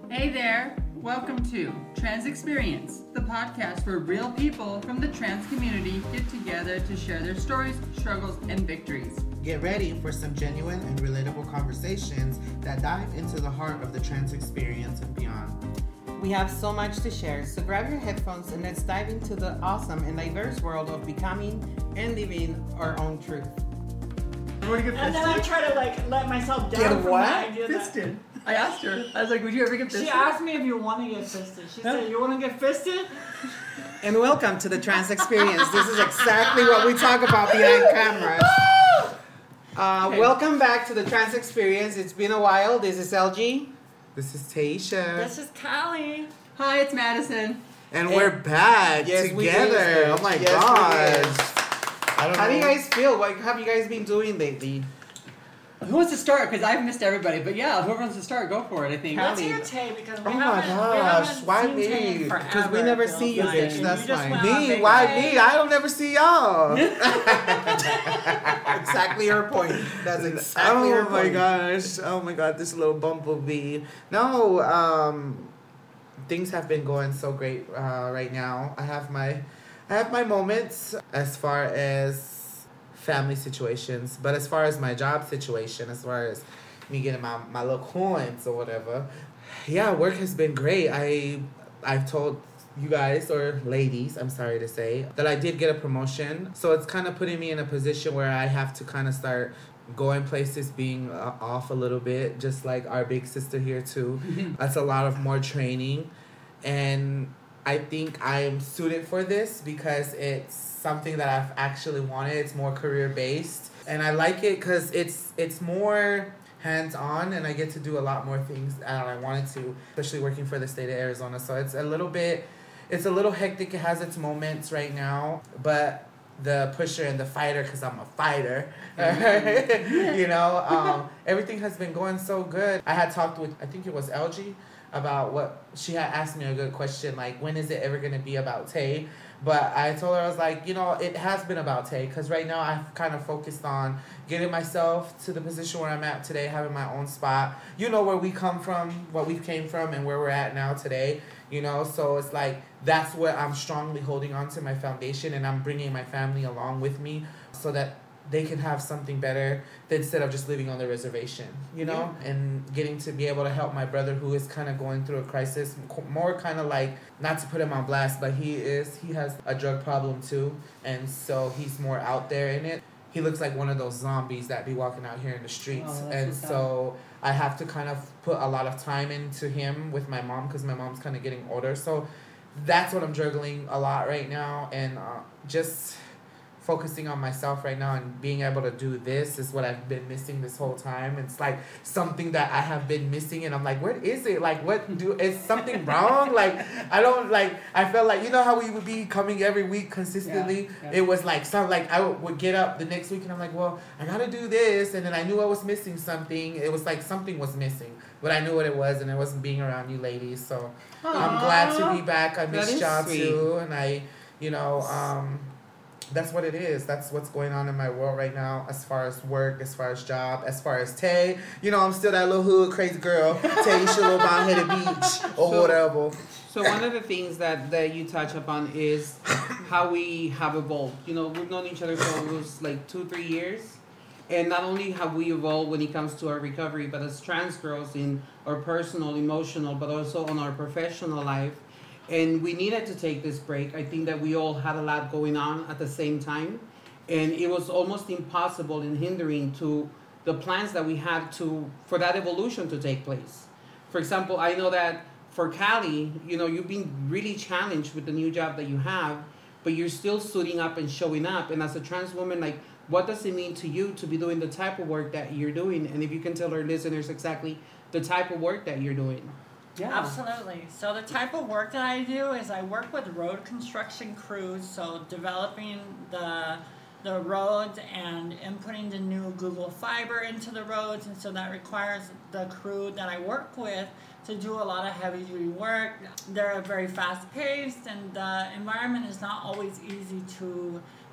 Hey there! Welcome to Trans Experience, the podcast where real people from the trans community get together to share their stories, struggles, and victories. Get ready for some genuine and relatable conversations that dive into the heart of the trans experience and beyond. We have so much to share, so grab your headphones and let's dive into the awesome and diverse world of becoming and living our own truth. And then I try to let myself down from the idea Fisted. I asked her. I was like, would you ever get fisted? She asked me if you want to get fisted. She said, you want to get fisted? And welcome to the Trans Experience. This is exactly what we talk about behind cameras. Welcome back to the Trans Experience. It's been a while. This is LG. This is Taisha. This is Callie. Hi, it's Madison. And we're back together. Oh my gosh. How do you guys feel? What have you guys been doing lately? Who wants to start? Because I've missed everybody. But yeah, whoever wants to start, go for it, I think. Let's hear Tay because we Oh my gosh, why me? Because we never see you, bitch. That's fine. Me? Why me? I don't never see y'all. Exactly her point. That's exactly her point. Oh my gosh. Oh my god, this little bumblebee. No, things have been going so great right now. I have my moments as far as family situations, but as far as my job situation, as far as me getting my little coins or whatever, yeah, work has been great. I've told you guys, or ladies, I'm sorry to say, that I did get a promotion. So it's kind of putting me in a position where I have to kind of start going places, being off a little bit, just like our big sister here too. That's a lot of more training. And I think I'm suited for this because it's something that I've actually wanted. It's more career-based. And I like it because it's more hands-on and I get to do a lot more things that I wanted to, especially working for the state of Arizona. So it's a little hectic. It has its moments right now, but the pusher and the fighter, because I'm a fighter, you know, everything has been going so good. I had talked with, I think it was LG, about what she had asked me a good question, like, when is it ever going to be about Tay? But I told her, I was like, you know, it has been about Tay, because right now I've kind of focused on getting myself to the position where I'm at today, having my own spot. You know where we come from, what we came from, and where we're at now today, you know? So it's like, that's what I'm strongly holding on to, my foundation, and I'm bringing my family along with me so that they can have something better instead of just living on the reservation, you know? Yeah. And getting to be able to help my brother who is kind of going through a crisis, more kind of like, not to put him on blast, but he has a drug problem too. And so he's more out there in it. He looks like one of those zombies that be walking out here in the streets. And so I have to kind of put a lot of time into him with my mom because my mom's kind of getting older. So that's what I'm juggling a lot right now. And just focusing on myself right now and being able to do this is what I've been missing this whole time. It's like something that I have been missing and I'm like, where is it? Like, is something wrong? Like, I felt like, you know how we would be coming every week consistently? Yeah. It was like, I would get up the next week and I'm like, well, I gotta do this. And then I knew I was missing something. It was like something was missing, but I knew what it was and it wasn't being around you ladies. So I'm glad to be back. I missed y'all too. And I, you know, that's what it is. That's what's going on in my world right now as far as work, as far as job, as far as Tay. You know, I'm still that little hood crazy girl. Tay, she little bald-headed beach or whatever. So one of the things that you touch upon is how we have evolved. You know, we've known each other for almost like 2-3 years. And not only have we evolved when it comes to our recovery, but as trans girls in our personal, emotional, but also on our professional life. And we needed to take this break. I think that we all had a lot going on at the same time. And it was almost impossible and hindering to the plans that we had for that evolution to take place. For example, I know that for Callie, you know, you've been really challenged with the new job that you have, but you're still suiting up and showing up. And as a trans woman, like, what does it mean to you to be doing the type of work that you're doing? And if you can tell our listeners exactly the type of work that you're doing. Yeah. Absolutely. So the type of work that I do is I work with road construction crews, so developing the roads and inputting the new Google Fiber into the roads, and so that requires the crew that I work with to do a lot of heavy duty work. They're very fast paced and the environment is not always easy to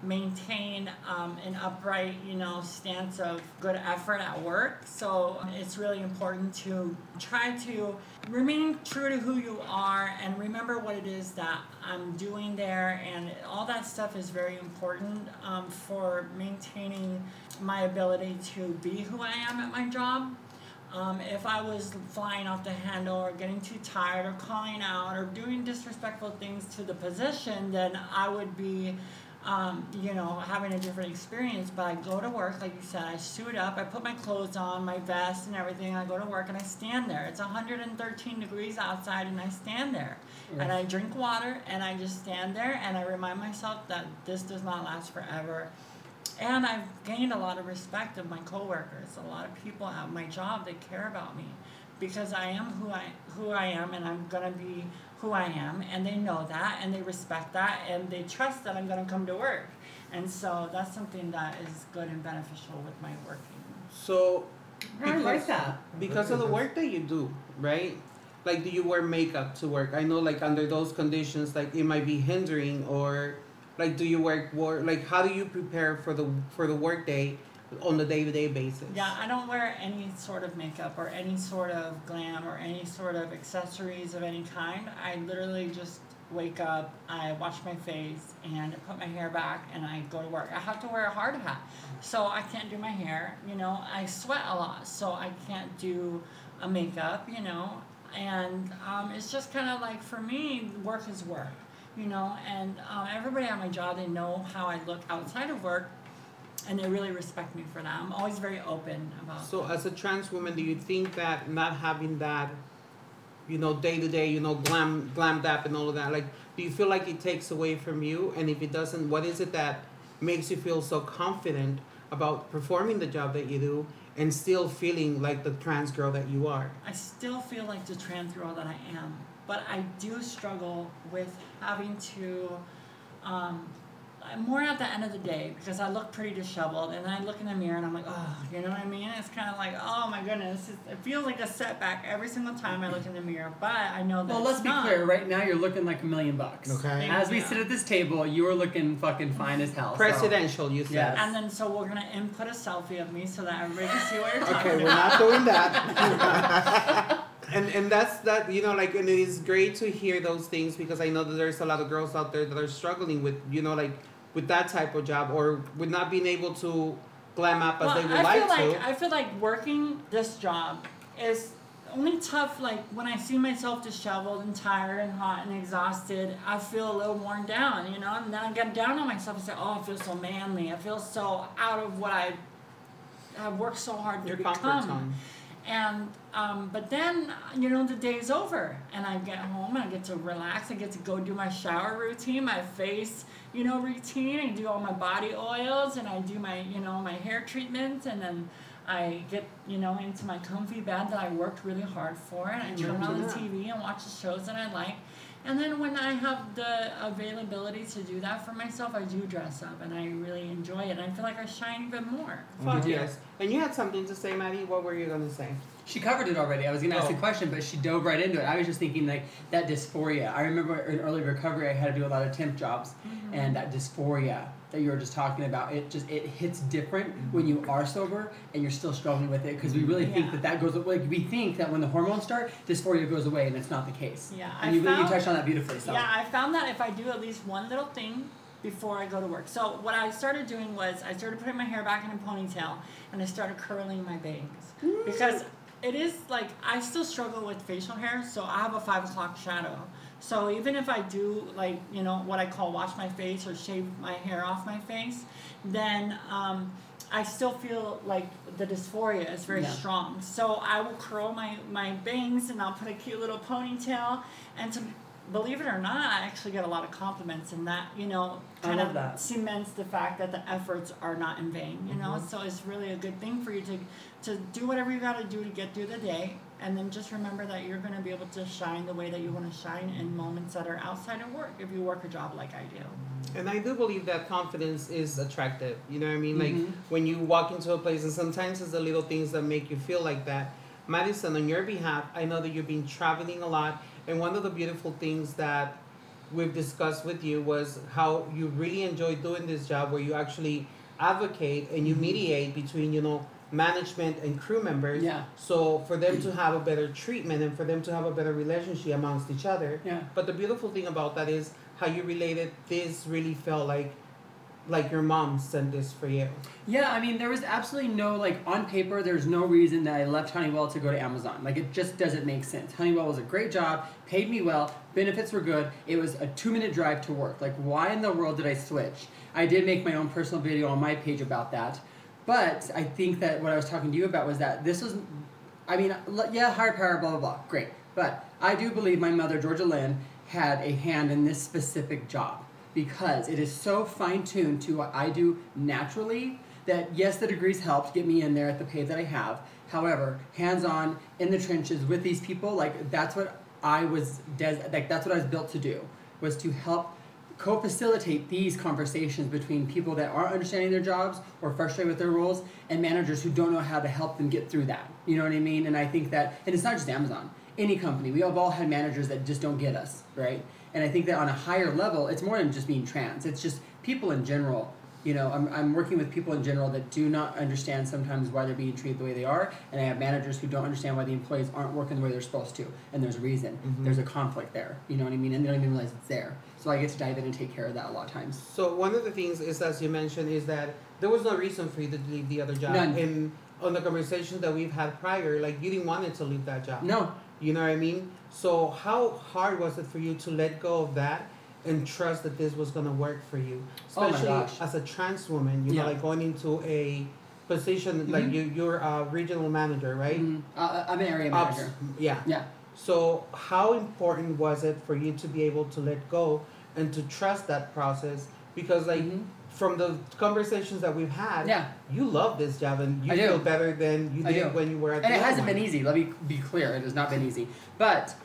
maintain an upright, stance of good effort at work. So it's really important to try to remain true to who you are and remember what it is that I'm doing there. And all that stuff is very important for maintaining my ability to be who I am at my job. If I was flying off the handle or getting too tired or calling out or doing disrespectful things to the position, then I would be having a different experience. But I go to work, like you said, I suit up, I put my clothes on, my vest and everything, I go to work and I stand there. It's 113 degrees outside and I stand there. Yes. And I drink water and I just stand there and I remind myself that this does not last forever. And I've gained a lot of respect of my coworkers. A lot of people at my job, they care about me because I am who I am, and I'm gonna be who I am, and they know that, and they respect that, and they trust that I'm gonna come to work. And so that's something that is good and beneficial with my working. So, I like that. Because of the work that you do, right? Like, do you wear makeup to work? I know, like, under those conditions, like, it might be hindering, or like, do you like, how do you prepare for the work day on a day-to-day basis? Yeah, I don't wear any sort of makeup or any sort of glam or any sort of accessories of any kind. I literally just wake up, I wash my face, and put my hair back, and I go to work. I have to wear a hard hat, so I can't do my hair. I sweat a lot, so I can't do a makeup, and it's just kind of like, for me, work is work. And everybody at my job, they know how I look outside of work, and they really respect me for that. I'm always very open about So as a trans woman, do you think that not having that, day to day, glammed up and all of that, like, do you feel like it takes away from you? And if it doesn't, what is it that makes you feel so confident about performing the job that you do and still feeling like the trans girl that you are? I still feel like the trans girl that I am. But I do struggle with having to, more at the end of the day, because I look pretty disheveled, and I look in the mirror and I'm like, oh, you know what I mean? It's kind of like, oh my goodness, it feels like a setback every single time I look in the mirror, but I know that. Well, let's be clear, right now you're looking like $1 million. Okay. As we sit at this table, you are looking fucking fine as hell. Presidential, you said. Yes. And then, so we're going to input a selfie of me so that everybody can see what you're talking Okay, we're about. not doing that. And that's that, like, and it is great to hear those things, because I know that there's a lot of girls out there that are struggling with, like, with that type of job, or with not being able to glam up as they would like to. I feel like working this job is only tough, like, when I see myself disheveled and tired and hot and exhausted, I feel a little worn down, and then I get down on myself and say, oh, I feel so manly. I feel so out of what I've worked so hard to become. Comfort zone. And but then the day's over and I get home and I get to relax. I get to go do my shower routine, my face routine. I do all my body oils and I do my my hair treatments, and then I get into my comfy bed that I worked really hard for, and I turn on the TV and watch the shows that I like. And then when I have the availability to do that for myself, I do dress up, and I really enjoy it. And I feel like I shine even more. Fuck yes. And you had something to say, Maddie. What were you going to say? She covered it already. I was going to ask a question, but she dove right into it. I was just thinking, like, that dysphoria. I remember in early recovery, I had to do a lot of temp jobs, and that dysphoria that you were just talking about, it hits different when you are sober and you're still struggling with it, because we really think that goes away. Like, we think that when the hormones start, dysphoria goes away, and it's not the case. Yeah, and you touched on that beautifully. So. Yeah, I found that if I do at least one little thing before I go to work. So what I started doing was I started putting my hair back in a ponytail, and I started curling my bangs. Because it is like, I still struggle with facial hair, so I have a 5 o'clock shadow. So even if I do, like, what I call wash my face or shave my hair off my face, then I still feel like the dysphoria is very strong. So I will curl my bangs, and I'll put a cute little ponytail, and to believe it or not, I actually get a lot of compliments, and that, kind of cements the fact that the efforts are not in vain, So it's really a good thing for you to do whatever you got to do to get through the day, and then just remember that you're going to be able to shine the way that you want to shine in moments that are outside of work, if you work a job like I do. And I do believe that confidence is attractive, you know what I mean? Like, when you walk into a place, and sometimes it's the little things that make you feel like that. Madison, on your behalf, I know that you've been traveling a lot, and one of the beautiful things that we've discussed with you was how you really enjoy doing this job where you actually advocate and you mediate between, management and crew members. Yeah. So for them to have a better treatment and for them to have a better relationship amongst each other. Yeah. But the beautiful thing about that is how you related this really felt like your mom sent this for you. Yeah, I mean, there was absolutely no, on paper, there's no reason that I left Honeywell to go to Amazon. It just doesn't make sense. Honeywell was a great job, paid me well, benefits were good. It was a 2-minute drive to work. Why in the world did I switch? I did make my own personal video on my page about that. But I think that what I was talking to you about was that this was, higher power, blah, blah, blah, great. But I do believe my mother, Georgia Lynn, had a hand in this specific job because it is so fine-tuned to what I do naturally that, yes, the degrees helped get me in there at the pay that I have. However, hands-on, in the trenches with these people, that's what I was, that's what I was built to do, was to help co-facilitate these conversations between people that aren't understanding their jobs or frustrated with their roles and managers who don't know how to help them get through that. You know what I mean? And I think that, and it's not just Amazon, any company, we have all had managers that just don't get us, right? And I think that on a higher level, it's more than just being trans. It's just people in general. I'm working with people in general that do not understand sometimes why they're being treated the way they are, and I have managers who don't understand why the employees aren't working the way they're supposed to, and there's a reason. Mm-hmm. There's a conflict there, you know what I mean? And they don't even realize it's there. So I get to dive in and take care of that a lot of times. So one of the things is, as you mentioned, is that there was no reason for you to leave the other job. None. And on the conversations that we've had prior, you didn't want it to leave that job. No. You know what I mean? So how hard was it for you to let go of that and trust that this was going to work for you? Especially as a trans woman, going into a position, mm-hmm. you're a regional manager, right? Mm-hmm. I'm an area manager. Yeah. So how important was it for you to be able to let go and to trust that process? Because mm-hmm. from the conversations that we've had, you love this job and you feel better than you did when you were at the And it hasn't been easy. Let me be clear. It has not been easy. But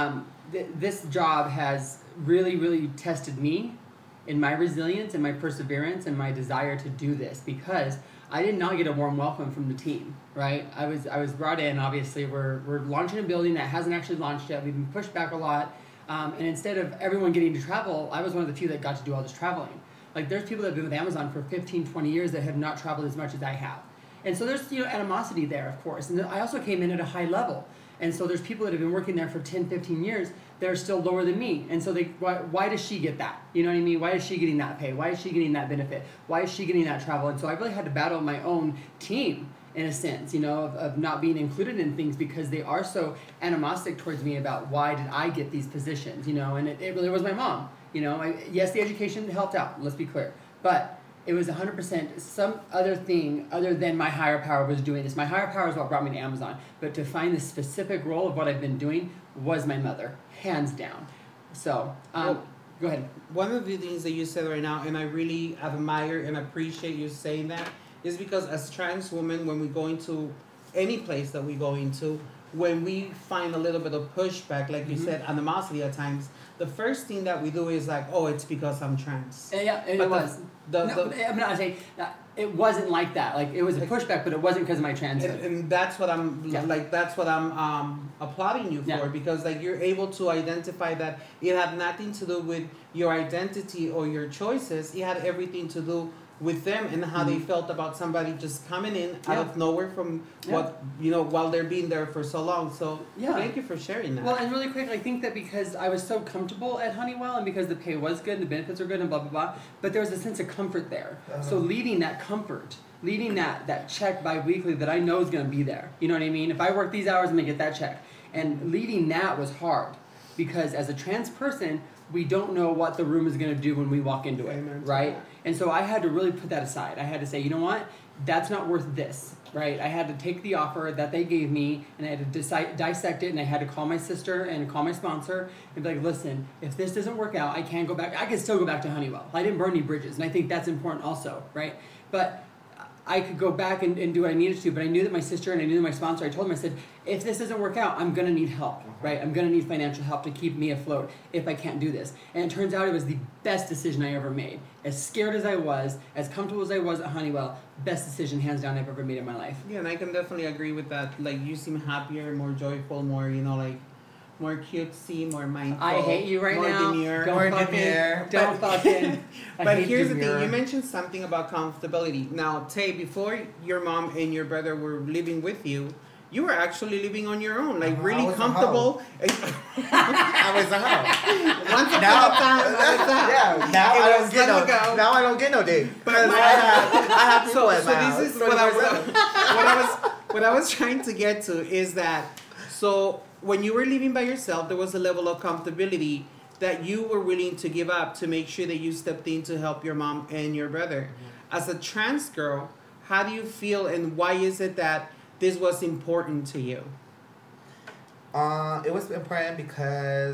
this job has really, really tested me in my resilience and my perseverance and my desire to do this, because I did not get a warm welcome from the team, right? I was brought in. Obviously, we're launching a building that hasn't actually launched yet. We've been pushed back a lot. And instead of everyone getting to travel, I was one of the few that got to do all this traveling. There's people that have been with Amazon for 15, 20 years that have not traveled as much as I have. And so there's, animosity there, of course. And I also came in at a high level. And so there's people that have been working there for 10, 15 years that are still lower than me. And so why does she get that? You know what I mean? Why is she getting that pay? Why is she getting that benefit? Why is she getting that travel? And so I really had to battle my own team, in a sense, of not being included in things because they are so animostic towards me about why did I get these positions, and it really was my mom. Yes, the education helped out, let's be clear, but it was 100% some other thing other than my higher power was doing this. My higher power is what brought me to Amazon, but to find the specific role of what I've been doing was my mother, hands down. So, go ahead. One of the things that you said right now, and I really admire and appreciate you saying that, is because as trans women, when we go into any place that we go into, when we find a little bit of pushback, like you said, animosity at times, the first thing that we do is it's because I'm trans. Yeah, and it was. I'm not saying that it wasn't like that. It was a pushback, but it wasn't because of my transhood. And that's what I'm that's what I'm applauding you for, because you're able to identify that it had nothing to do with your identity or your choices. It had everything to do with them and how they felt about somebody just coming in out of nowhere from what, while they're being there for so long. So thank you for sharing that. Well, and really quick, I think that because I was so comfortable at Honeywell and because the pay was good and the benefits were good and blah, blah, blah, but there was a sense of comfort there. So leaving that comfort, leaving that check bi-weekly that I know is going to be there. You know what I mean? If I work these hours, I'm going to get that check. And leaving that was hard because as a trans person, we don't know what the room is going to do when we walk into it, right? And so I had to really put that aside. I had to say, you know what? That's not worth this, right? I had to take the offer that they gave me, and I had to dissect it, and I had to call my sister and call my sponsor and be like, listen, if this doesn't work out, I can't go back. I can still go back to Honeywell. I didn't burn any bridges, and I think that's important also, right? But I could go back and do what I needed to, but I knew that my sister and I knew that my sponsor, I told them, I said, if this doesn't work out, I'm going to need help, right? I'm going to need financial help to keep me afloat if I can't do this. And it turns out it was the best decision I ever made. As scared as I was, as comfortable as I was at Honeywell, best decision, hands down, I've ever made in my life. Yeah, and I can definitely agree with that. You seem happier, more joyful, more, more cutesy, more mindful. I hate you right more now. Demure. Don't More fucking. demure. Don't fucking. I But hate here's the demure. thing: you mentioned something about comfortability. Now, Tay, before your mom and your brother were living with you, you were actually living on your own, like I really was a comfortable. I was a hoe. Once upon a time, I was out. Yeah, now It I was don't get long no. ago. Now I don't get no dick. But Because I have people So in my house. this is what I was trying to get to is that so when you were living by yourself, there was a level of comfortability that you were willing to give up to make sure that you stepped in to help your mom and your brother. As a trans girl, how do you feel, and why is it that this was important to you? It was important because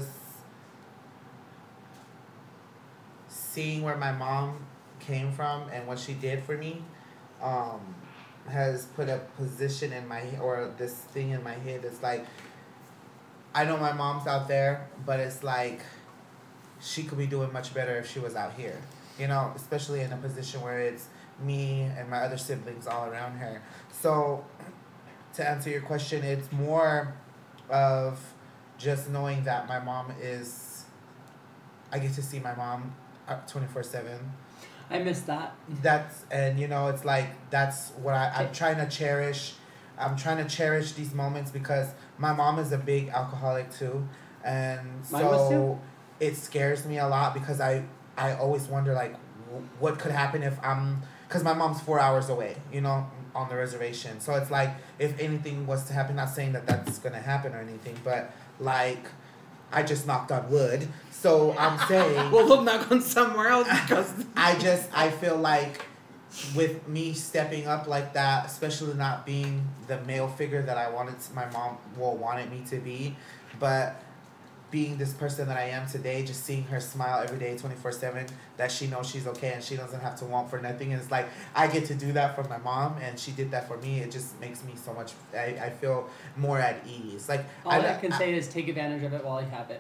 seeing where my mom came from and what she did for me, has put a position in my or this thing in my head. It's like I know my mom's out there, but it's like she could be doing much better if she was out here. You know, especially in a position where it's me and my other siblings all around her. So to answer your question, it's more of just knowing that my mom is, I get to see my mom 24/7. I miss that. That's, and you know, it's like, that's what I'm trying to cherish. I'm trying to cherish these moments because my mom is a big alcoholic too. And Mine was so too. it scares me a lot because I always wonder like what could happen if because my mom's 4 hours away, you know, on the reservation. So it's like, if anything was to happen, not saying that that's going to happen or anything, but like, I just knocked on wood. So I'm saying... Well, we'll knock on somewhere else because... I feel like with me stepping up like that, especially not being the male figure that I wanted my mom wanted me to be, but being this person that I am today, just seeing her smile every day 24/7, that she knows she's okay and she doesn't have to want for nothing. And it's like, I get to do that for my mom and she did that for me. It just makes me so much, I feel more at ease. Like All I can say is take advantage of it while you have it.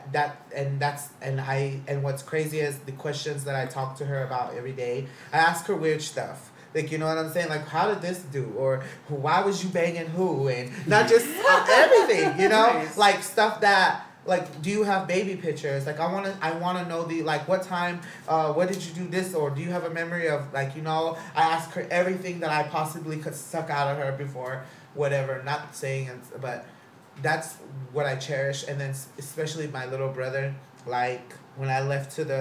And what's crazy is the questions that I talk to her about every day. I ask her weird stuff. Like, you know what I'm saying? Like, how did this do? Or why was you banging who? And not just everything, you know? Nice. Like, stuff that, like, do you have baby pictures? Like, I wanna know the, like, what time, what did you do this? Or do you have a memory of, like, you know? I ask her everything that I possibly could suck out of her before, whatever. Not saying, but that's what I cherish. And then especially my little brother, like, when I left to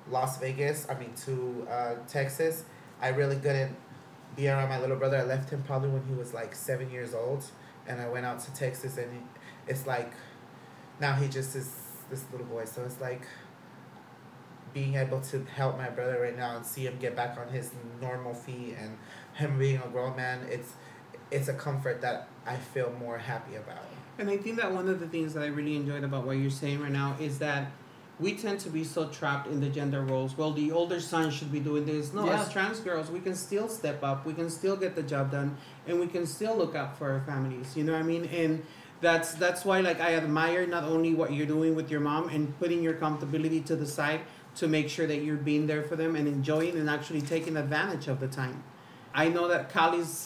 Texas, I really couldn't be around my little brother. I left him probably when he was like 7 years old, and I went out to Texas, and it's like now he just is this little boy. So it's like being able to help my brother right now and see him get back on his normal feet and him being a grown man. It's a comfort that I feel more happy about. And I think that one of the things that I really enjoyed about what you're saying right now is that we tend to be so trapped in the gender roles. Well, the older son should be doing this. No, Yeah. as trans girls, we can still step up. We can still get the job done, and we can still look out for our families. You know what I mean? And that's why, like, I admire not only what you're doing with your mom and putting your comfortability to the side to make sure that you're being there for them and enjoying and actually taking advantage of the time. I know that Kali's...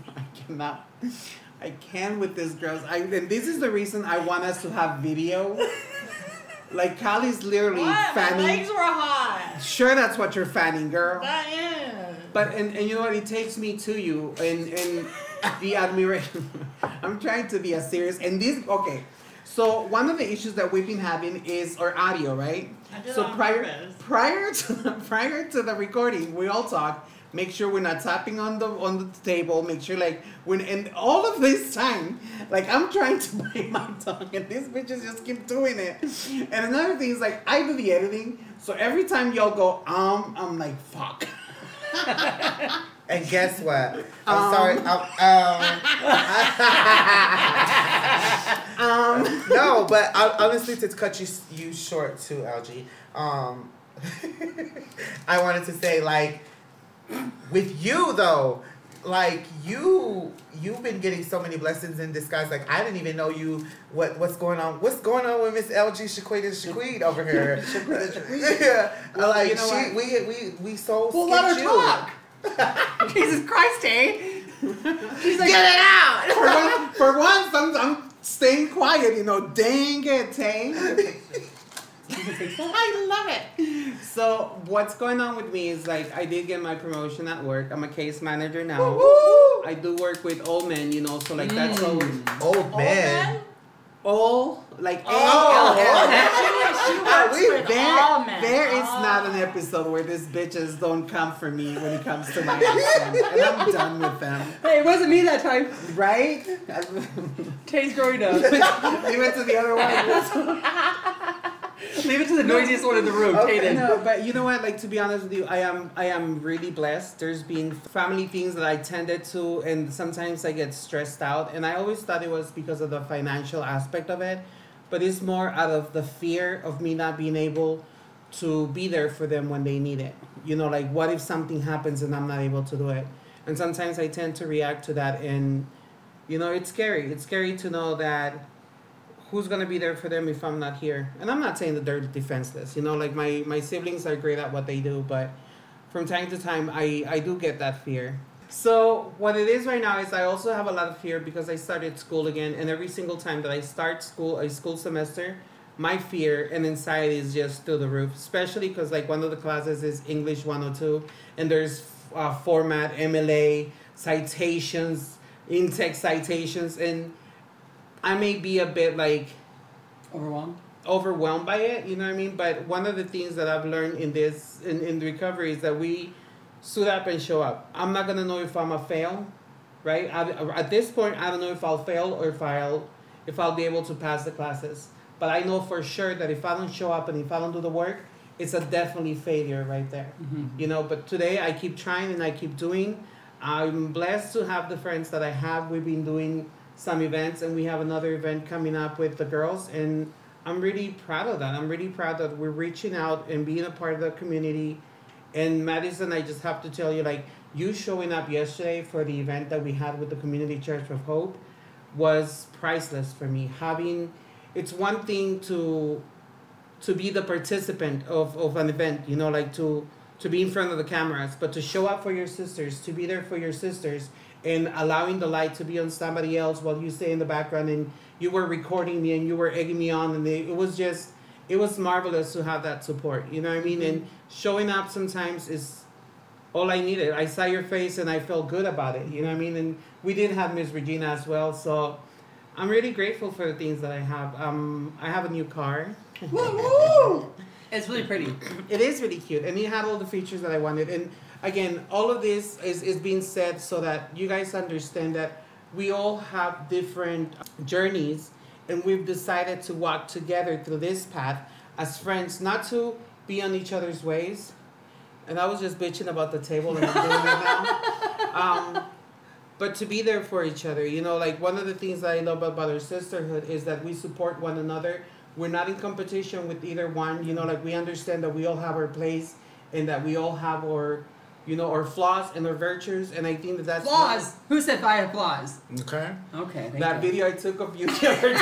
I can't with this, girls. And this is the reason I want us to have video. Like, Kali's literally What? My fanning. legs were hot. Sure, that's what you're fanning, girl. That is. But and you know what? It takes me to you and the admiration. I'm trying to be as serious. And this, okay. So one of the issues that we've been having is our audio, right? I did So it on purpose. prior to the recording, we all talk. Make sure we're not tapping on the table. Make sure, like, and all of this time, like, I'm trying to bite my tongue, and these bitches just keep doing it. And another thing is, like, I do the editing, so every time y'all go, I'm like, fuck. And guess what? I'm sorry. No, but honestly, to cut you short too, LG. I wanted to say, like, with you though, like you've been getting so many blessings in disguise. Like, I didn't even know you. What's going on? What's going on with Miss LG Shaquita over here? Yeah, Well, like you know we so Well, let her skipped you. talk. Jesus Christ, eh? She's like, get it out. For once, I'm staying quiet. quiet, dang it, Tay. I love it. So what's going on with me is like I did get my promotion at work. I'm a case manager now. Woo-hoo! I do work with old men, so like that's all. Old man. All like Oh, She works with all men. There is not an episode where these bitches don't come for me when it comes to my accent, and I'm done with them. Hey, it wasn't me that time. Right? Tay's growing up. Leave it to the other one. Leave it to the noisiest one in the room. Okay. Tay did. No, but you know what? Like, to be honest with you, I am really blessed. There's been family things that I tended to, and sometimes I get stressed out. And I always thought it was because of the financial aspect of it, but it's more out of the fear of me not being able to be there for them when they need it. Like, what if something happens and I'm not able to do it? And sometimes I tend to react to that, and it's scary. It's scary to know that who's going to be there for them if I'm not here. And I'm not saying that they're defenseless. Like my siblings are great at what they do, but from time to time, I do get that fear. So what it is right now is I also have a lot of fear because I started school again. And every single time that I start a school semester, my fear and anxiety is just through the roof. Especially because like one of the classes is English 102. And there's format, MLA, citations, in-text citations. And I may be a bit like overwhelmed by it, you know what I mean? But one of the things that I've learned in this in recovery is that we suit up and show up. I'm not gonna know if I'm a fail, right? At this point, I don't know if I'll fail or if I'll be able to pass the classes. But I know for sure that if I don't show up and if I don't do the work, it's a definitely failure right there. Mm-hmm. But today I keep trying and I keep doing. I'm blessed to have the friends that I have. We've been doing some events, and we have another event coming up with the girls, and I'm really proud of that. I'm really proud that we're reaching out and being a part of the community. And Madison, I just have to tell you, like, you showing up yesterday for the event that we had with the Community Church of Hope was priceless for me. It's one thing to be the participant of an event, like to be in front of the cameras, but to show up for your sisters, to be there for your sisters, and allowing the light to be on somebody else while you stay in the background, and you were recording me and you were egging me on, and it was marvelous to have that support, you know what I mean? And showing up sometimes is all I needed. I saw your face and I felt good about it, you know what I mean? And we did have Miss Regina as well, so I'm really grateful for the things that I have. I have a new car. Woo-hoo! It's really pretty. It is really cute, and it had all the features that I wanted. And again, all of this is being said so that you guys understand that we all have different journeys, and we've decided to walk together through this path as friends, not to be on each other's ways. And I was just bitching about the table, and I'm doing it now. But to be there for each other, like one of the things that I love about our sisterhood is that we support one another. We're not in competition with either one, like we understand that we all have our place and that we all have our flaws and our virtues, and I think that's flaws. Who said I have flaws? Okay. Okay. That video I took of you the other day.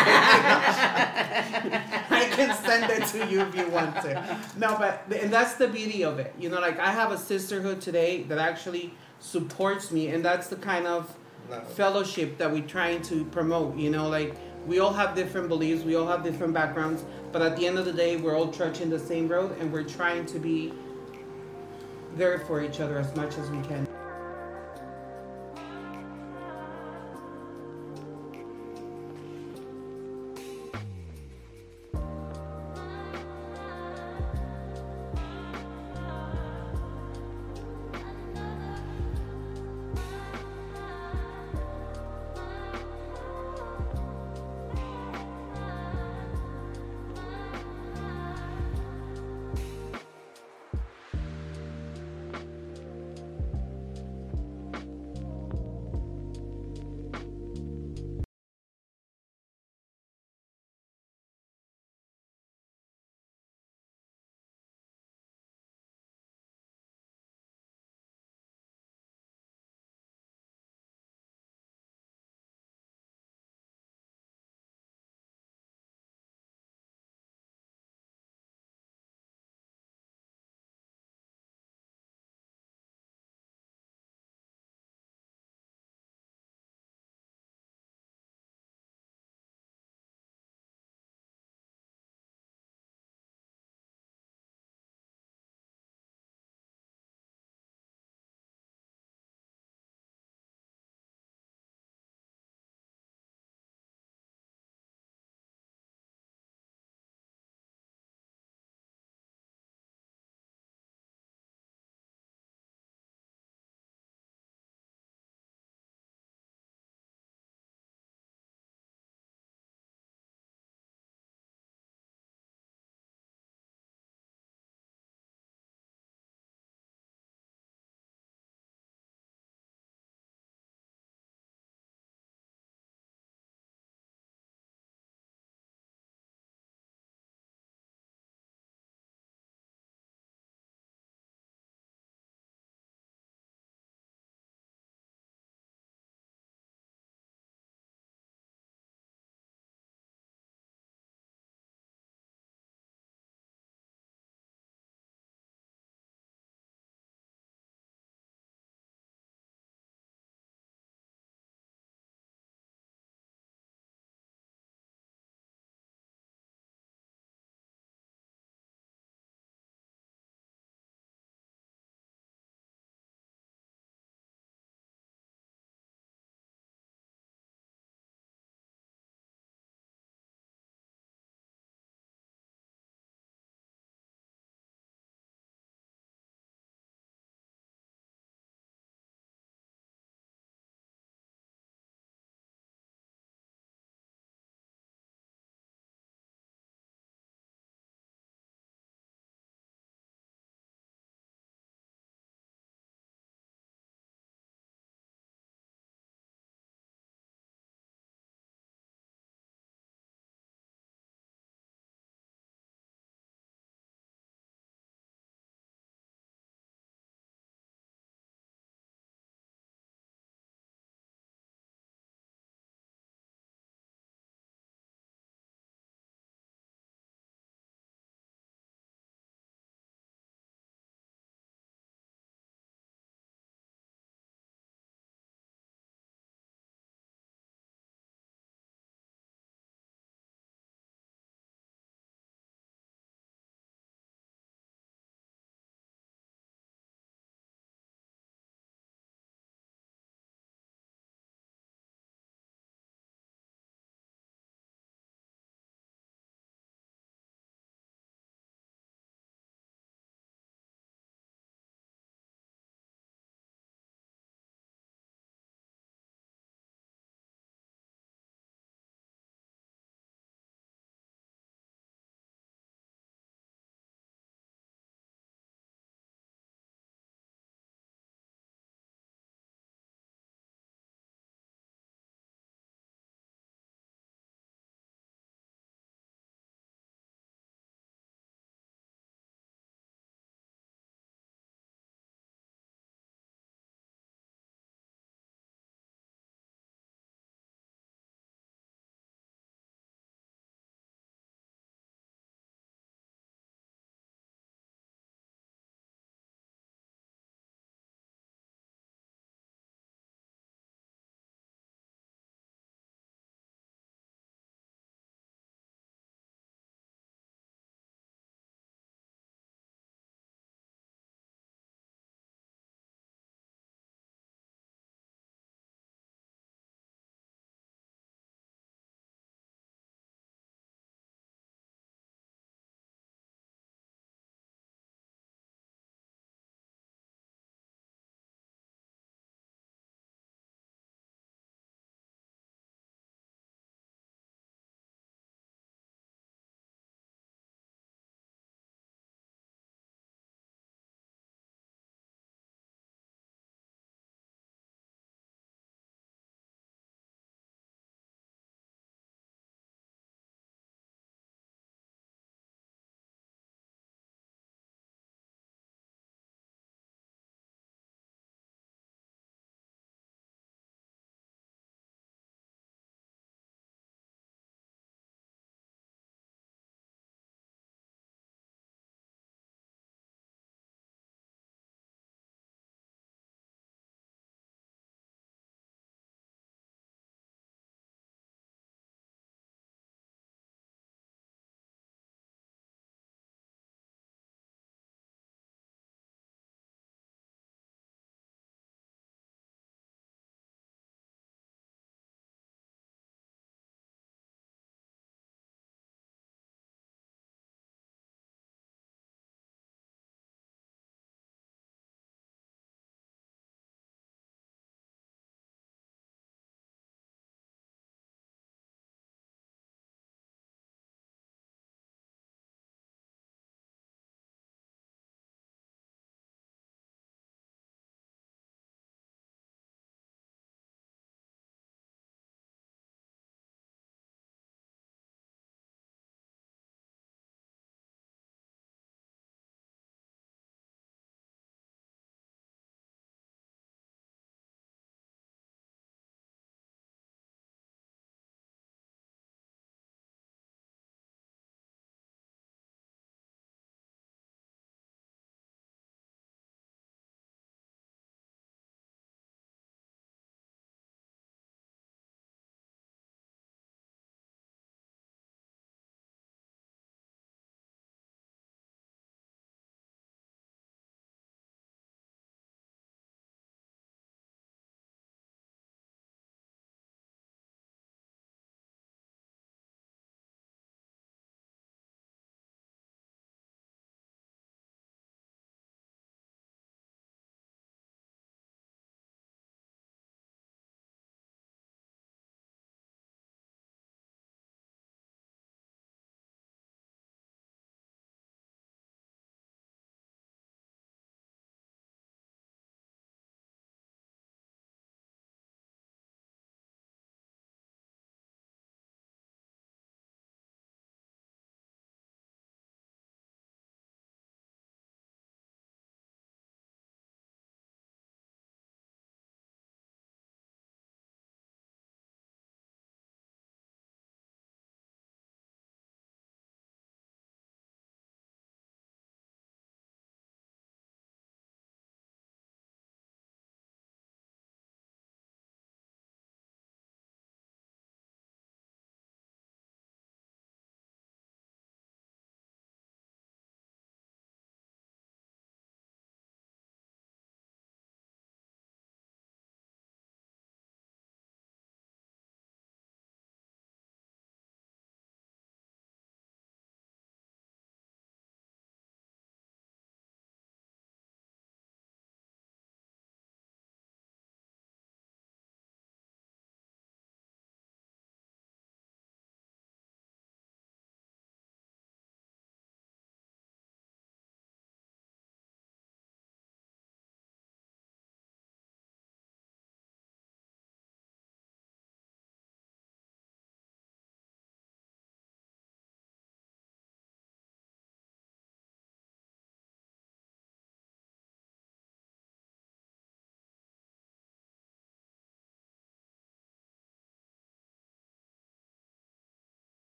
I can send it to you if you want to. No, and that's the beauty of it. Like I have a sisterhood today that actually supports me, and that's the kind of fellowship that we're trying to promote. Like we all have different beliefs, we all have different backgrounds, but at the end of the day, we're all trudging the same road, and we're trying to be there for each other as much as we can.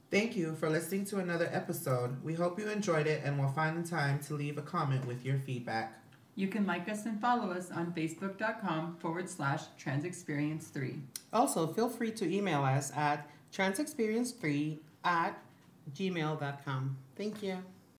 Thank you for listening to another episode. We hope you enjoyed it and will find the time to leave a comment with your feedback. You can like us and follow us on facebook.com/transexperience3. Also, feel free to email us at transexperience3@gmail.com. Thank you.